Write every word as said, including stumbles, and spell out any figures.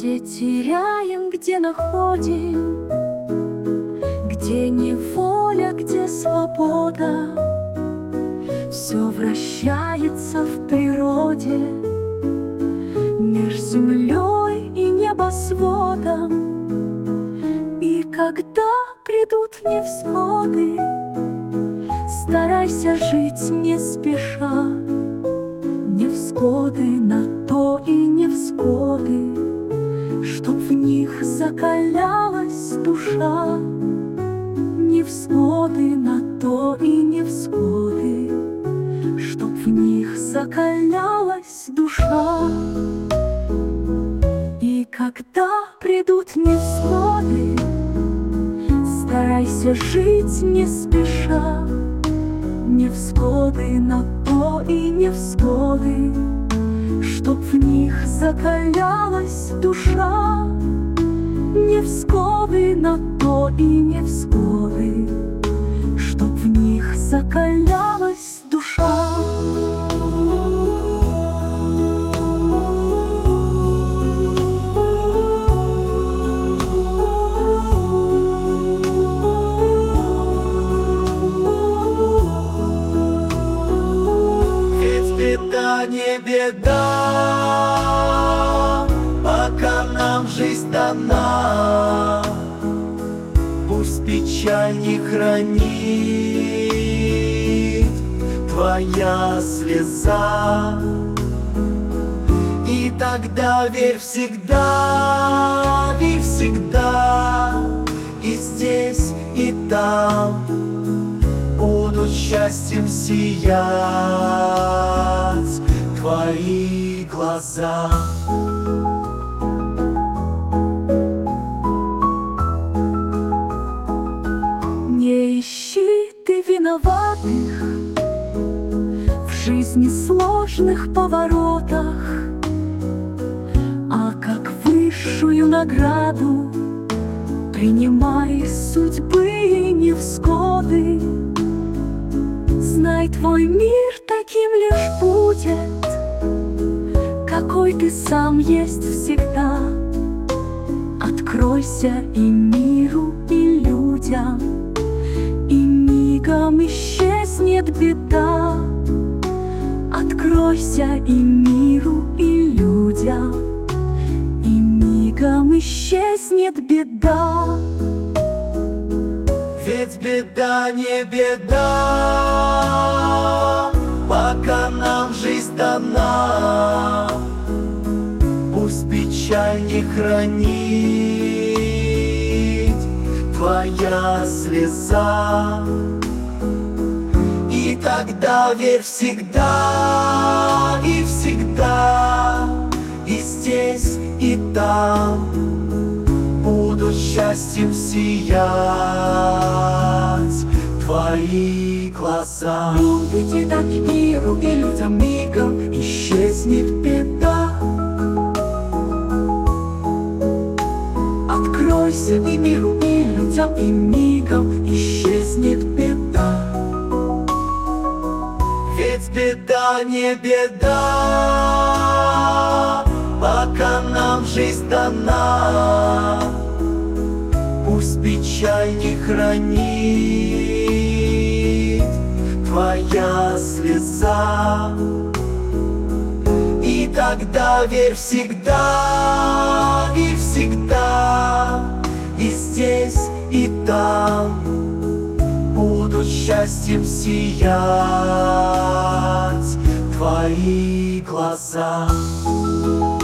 Где теряем, где находим, где неволя, где свобода. Все вращается в природе, меж землей и небосводом. И когда придут невзгоды, старайся жить не спеша. Невзгоды на то и невзгоды, чтоб в них закалялась душа. Невзгоды на то и невзгоды, чтоб в них закалялась душа. И когда придут невзгоды, старайся жить не спеша. Невзгоды на то и невзгоды, чтоб в них закалялась душа. Невзгоды на то и невзгоды, чтоб в них закалялась душа. Беда не беда, пока нам жизнь дана. Пусть печаль не хранит твоя слеза. И тогда верь всегда, и всегда, и здесь, и там будут счастьем сиять твои глаза. Не ищи ты виноватых в жизни сложных поворотах, а как высшую награду принимай судьбы и невзгоды. Знай, твой мир таким лишь будет, какой ты сам есть всегда. Откройся и миру, и людям, и мигом исчезнет беда. Откройся и миру, и людям, и мигом исчезнет беда. Ведь беда не беда, пока нам жизнь дана. Пусть печаль не хранит твоя слеза. И тогда верь всегда, и всегда, и здесь, и там будут счастьем сиять твои глаза. Будете дать миру и людям, мигом исчезнет беда. Откройся и миру, и людям, и мигом исчезнет беда. Ведь беда не беда, пока нам жизнь дана. Пусть печаль не хранит твоя слеза. И тогда верь всегда, и всегда, и здесь, и там будут счастьем сиять твои глаза.